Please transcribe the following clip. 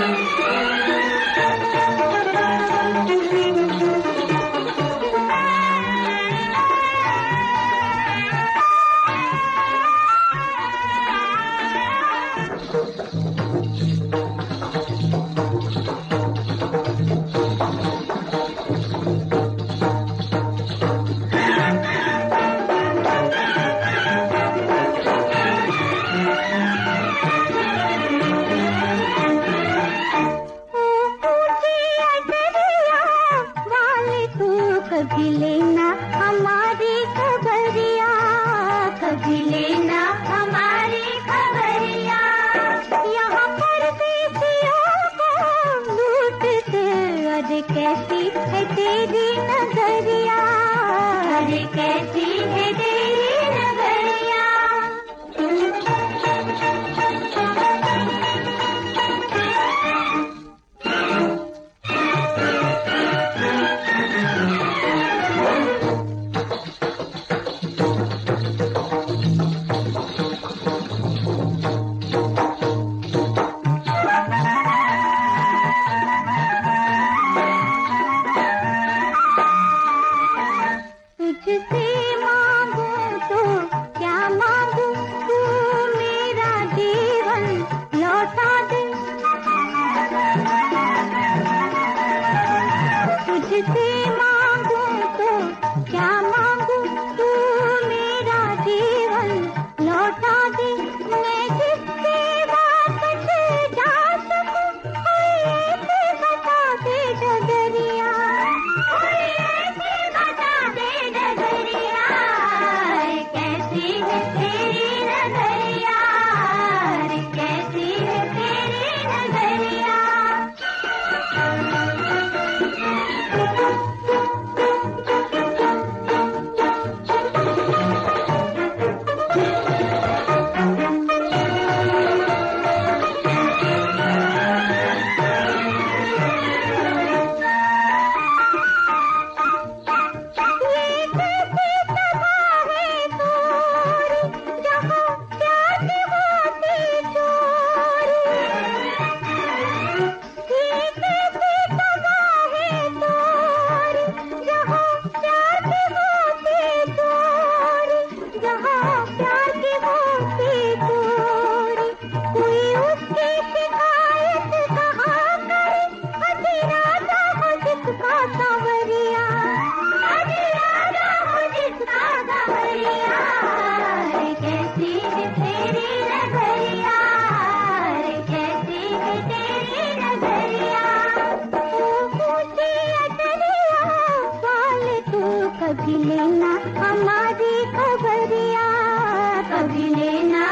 कभी लेना हमारी खबरिया, कभी लेना हमारी खबरिया। यहाँ परदेसियों को लूटते, अरे कैसी है तेरी नजरिया, अरे कैसी है तेरी नजरिया। तुझसे मांगू तो क्या मांगू, तू मेरा जीवन लौटा दे। तुझसे मांगू तो क्या मांगू, तू मेरा जीवन लौटा दे। मैं जिसके वापस जा सकूं, कोई ऐसे बता दे डगरिया, कोई ऐसे बता दे डगरिया। कैसी है तेरी नजरिया, कैसी है तेरी नजरिया। कभी लेना हमारी खबरिया, कभी लेना